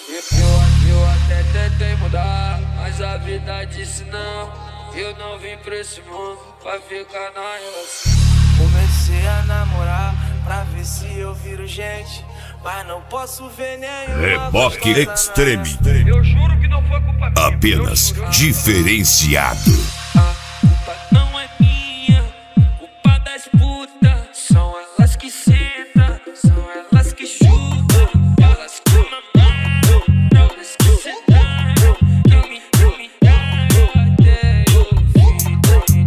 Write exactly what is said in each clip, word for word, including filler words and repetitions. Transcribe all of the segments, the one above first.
Eu, eu até tentei mudar, mas a vida disse não. Eu não vim pra esse mundo pra ficar na relação. Comecei a namorar pra ver se eu viro gente, mas não posso ver nenhuma. Reboque Extreme. Eu juro que não foi culpa minha. Apenas diferenciado. A culpa não é minha, culpa das putas. São elas que sentam, são elas que chutam, elas que mamam, elas que sedaram, que me humilharam até eu vir.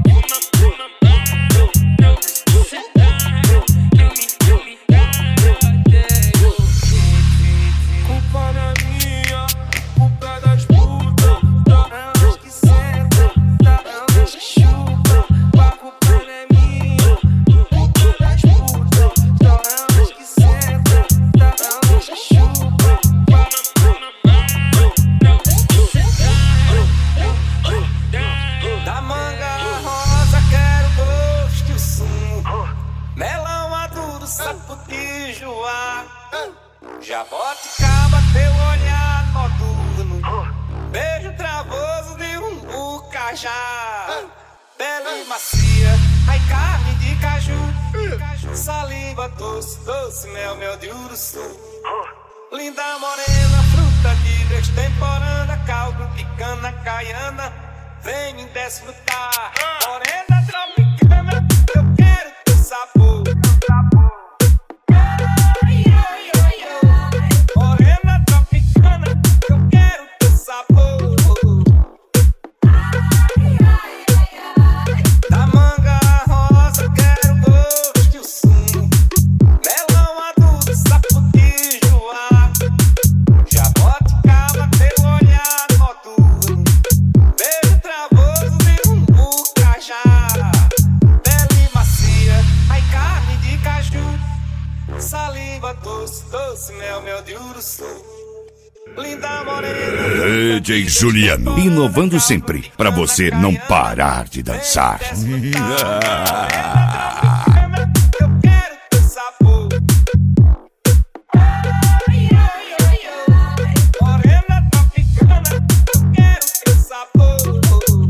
Elas que sedaram, que me humilharam até eu vir. Culpa não é minha, culpa é das putas. Elas que sentam, elas que chupam. A culpa não é minha, culpa é das putas. Elas que sentam, elas que chupam. Da manga rosa quero gosto e sumo, melão maduro, saputijoá. Jaboticaba, teu olhar noturno, beijo travoso de um bucajá. Pele macia, ai carne de caju, saliva doce, doce, mel, mel de uruçu. Linda morena, fruta de destemporânea, caldo de cana caiana, vem me desfrutar. Morena tropicana, eu quero teu sabor. Morena tropicana, eu quero teu sabor. Da manga rosa quero gosto e o sumo, melão maduro, saputijoá. Jaboticaba, teu olhar noturno, beijo travoso de um bucajá. Pele macia, ai carne de caju, saliva doce, doce, mel, mel de uruçu. Linda morena, D J Juliano, inovando sempre, pra você não parar de dançar. eu quero teu sabor. Morena tropicana, eu quero teu sabor.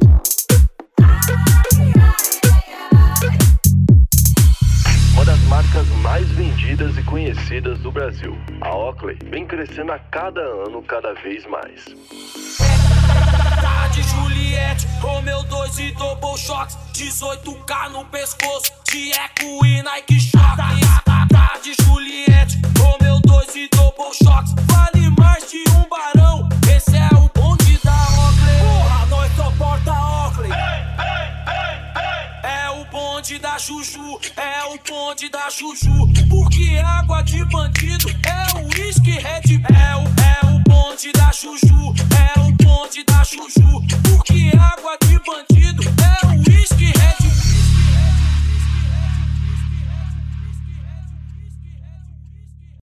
Uma das marcas mais vendidas e conhecidas do Brasil, a Oakley, vem crescendo a cada ano, cada vez mais. Tá de Juliette, Romeu dois e Double Shocks, dezoito K no pescoço, de Eco e Nike Shox. Tá de Juliette, Romeu dois e Double Shocks, vale mais de um barão, esse é o bonde da Oakley. Porra, nós só porta Oakley. É o bonde da Juju, é o bonde da Juju, porque água de bandido